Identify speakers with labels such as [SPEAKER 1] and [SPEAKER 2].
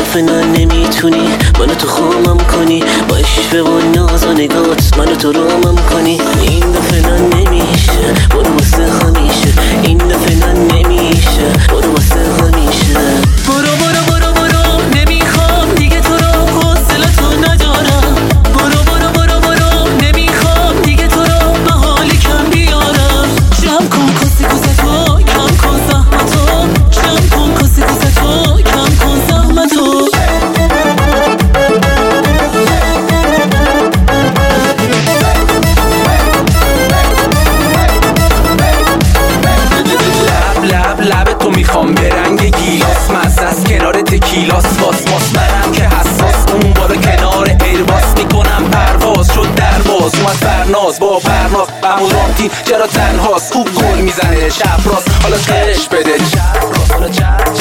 [SPEAKER 1] دفعه نه نمیتونی منو تو خوامم کنی، با عشق و ناز و نگات منو تو رامم کنی. این دفعه نه نمیشه برو واسه همیشه، این دفعه نه نمیشه برو واسه همیشه. برو برو برو برو نمیخوام دیگه تو رو، حوصله‌تو ندارم. برو برو برو برو نمیخوام دیگه تو رو به حالی کم بیارم. جمع کن کسی کوزتو، کم کن زحمتو. جمع کن کسی کوزتو، کم کن زحمتو.
[SPEAKER 2] لب تو میخوام به رنگ گیلاس، مزه از کنار تکیلاس، واس منم که حساس. اون بالا کنار ایرباس میکنم پرواز، شد درواز اومد فرناز با برناز. بمورانتی چرا تنهاست، خوب گل میزنه شب راست، حالا خرش بده چپ راست، حالا چپ